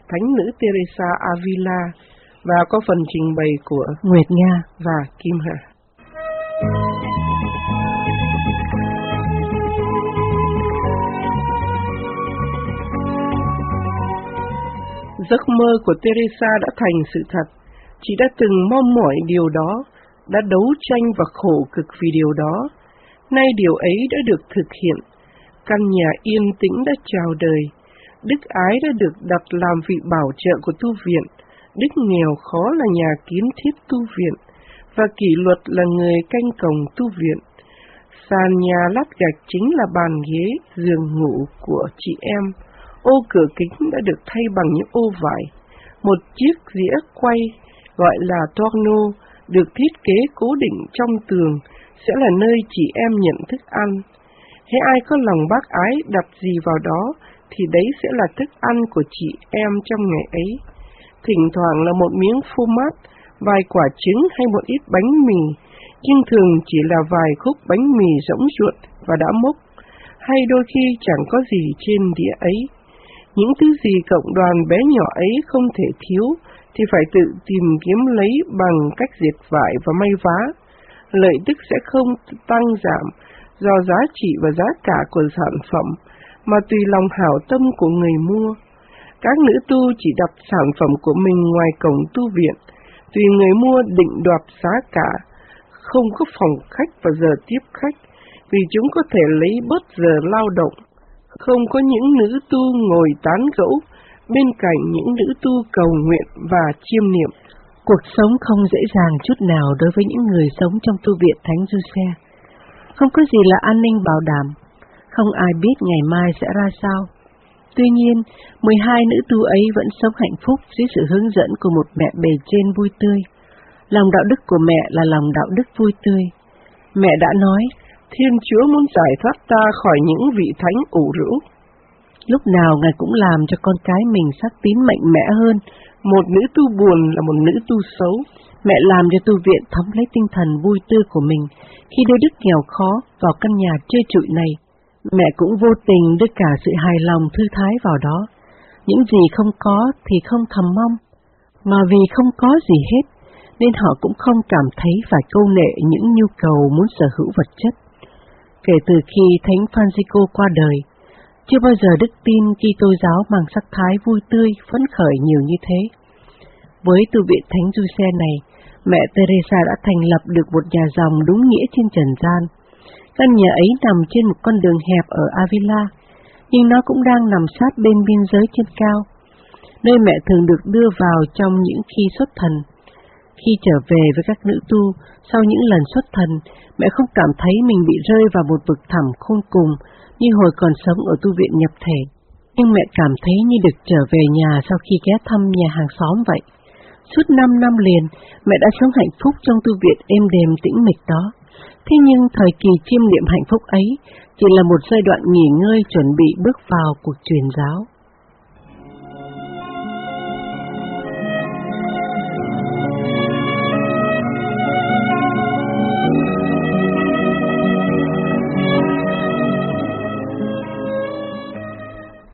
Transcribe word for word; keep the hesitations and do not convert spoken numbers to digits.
Thánh nữ Teresa Avila và có phần trình bày của Nguyệt Nga và Kim Hà. Giấc mơ của Teresa đã thành sự thật. Chị đã từng mong mỏi điều đó, đã đấu tranh và khổ cực vì điều đó. Nay điều ấy đã được thực hiện. Căn nhà yên tĩnh đã chào đời. Đức ái đã được đặt làm vị bảo trợ của tu viện. Đức nghèo khó là nhà kiến thiết tu viện, và kỷ luật là người canh cổng tu viện. Sàn nhà lát gạch chính là bàn ghế, giường ngủ của chị em. Ô cửa kính đã được thay bằng những ô vải. Một chiếc dĩa quay gọi là torno được thiết kế cố định trong tường sẽ là nơi chị em nhận thức ăn. Hễ ai có lòng bác ái đặt gì vào đó thì đấy sẽ là thức ăn của chị em trong ngày ấy. Thỉnh thoảng là một miếng phô mát, vài quả trứng hay một ít bánh mì, nhưng thường chỉ là vài khúc bánh mì rỗng ruột và đã mốc, hay đôi khi chẳng có gì trên đĩa ấy. Những thứ gì cộng đoàn bé nhỏ ấy không thể thiếu thì phải tự tìm kiếm lấy bằng cách dệt vải và may vá. Lợi tức sẽ không tăng giảm do giá trị và giá cả của sản phẩm, mà tùy lòng hảo tâm của người mua. Các nữ tu chỉ đặt sản phẩm của mình ngoài cổng tu viện, tùy người mua định đoạt giá cả, không có phòng khách và giờ tiếp khách, vì chúng có thể lấy bớt giờ lao động. Không có những nữ tu ngồi tán gẫu bên cạnh những nữ tu cầu nguyện và chiêm niệm. Cuộc sống không dễ dàng chút nào đối với những người sống trong tu viện Thánh Giuse. Không có gì là an ninh bảo đảm, không ai biết ngày mai sẽ ra sao. Tuy nhiên, mười hai nữ tu ấy vẫn sống hạnh phúc dưới sự hướng dẫn của một mẹ bề trên vui tươi. Lòng đạo đức của mẹ là lòng đạo đức vui tươi. Mẹ đã nói, Thiên Chúa muốn giải thoát ta khỏi những vị thánh ủ rũ. Lúc nào Ngài cũng làm cho con cái mình sắc tín mạnh mẽ hơn. Một nữ tu buồn là một nữ tu xấu. Mẹ làm cho tu viện thấm lấy tinh thần vui tươi của mình khi đưa đức nghèo khó vào căn nhà trơ trụi này. Mẹ cũng vô tình đưa cả sự hài lòng thư thái vào đó. Những gì không có thì không thầm mong, mà vì không có gì hết, nên họ cũng không cảm thấy phải câu nệ những nhu cầu muốn sở hữu vật chất. Kể từ khi Thánh Francisco qua đời, chưa bao giờ đức tin Kitô giáo mang sắc thái vui tươi, phấn khởi nhiều như thế. Với tu viện Thánh Giuse này, mẹ Teresa đã thành lập được một nhà dòng đúng nghĩa trên trần gian. Căn nhà ấy nằm trên một con đường hẹp ở Avila, nhưng nó cũng đang nằm sát bên biên giới trên cao, nơi mẹ thường được đưa vào trong những khi xuất thần. Khi trở về với các nữ tu, sau những lần xuất thần, mẹ không cảm thấy mình bị rơi vào một vực thẳm khôn cùng như hồi còn sống ở tu viện nhập thể, nhưng mẹ cảm thấy như được trở về nhà sau khi ghé thăm nhà hàng xóm vậy. Suốt năm năm liền, mẹ đã sống hạnh phúc trong tu viện êm đềm tĩnh mịch đó. Thế nhưng thời kỳ chiêm niệm hạnh phúc ấy chỉ là một giai đoạn nghỉ ngơi chuẩn bị bước vào cuộc truyền giáo.